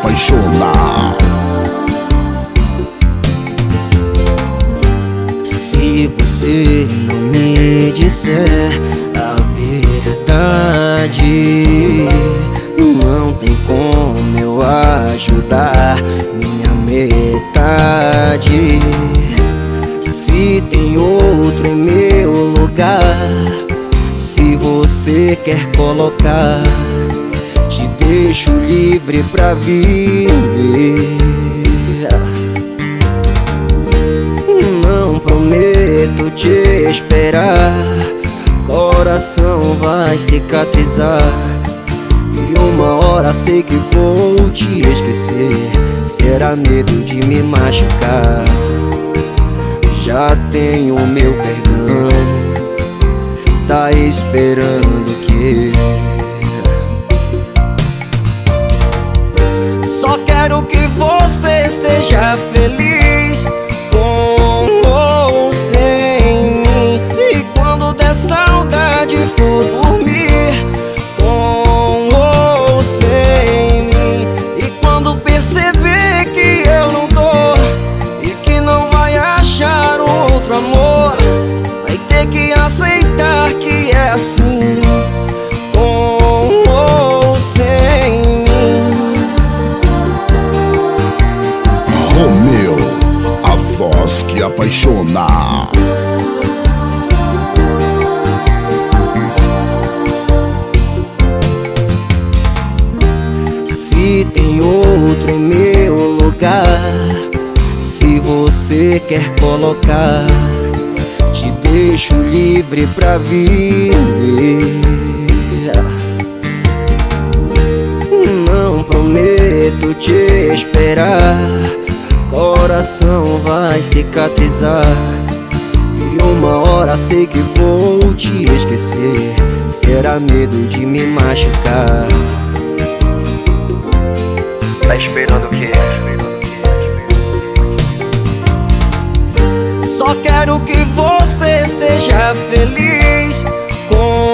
apaixona. Se você não me disser a verdade, não tem como eu ajudar minha metade. Se tem outro em meu lugar, se você quer colocar, te deixo livre pra viver. Não prometo te esperar, coração vai cicatrizar, e uma hora sei que vou te esquecer. Será medo de me machucar? Já tenho meu perdão, tá esperando o quê? Só quero que você seja feliz, com ou sem mim. E quando der saudade for dormir, com ou sem mim. E quando perceber que eu não tô e que não vai achar um outro amor, vai ter que aceitar que é assim, com ou sem mim. Romeu, a voz que apaixona. Se tem outro em meu lugar, se você quer colocar, te deixo livre pra viver. Não prometo te esperar, coração vai cicatrizar, e uma hora sei que vou te esquecer. Será medo de me machucar? Tá esperando o quê? Só quero que você seja feliz, com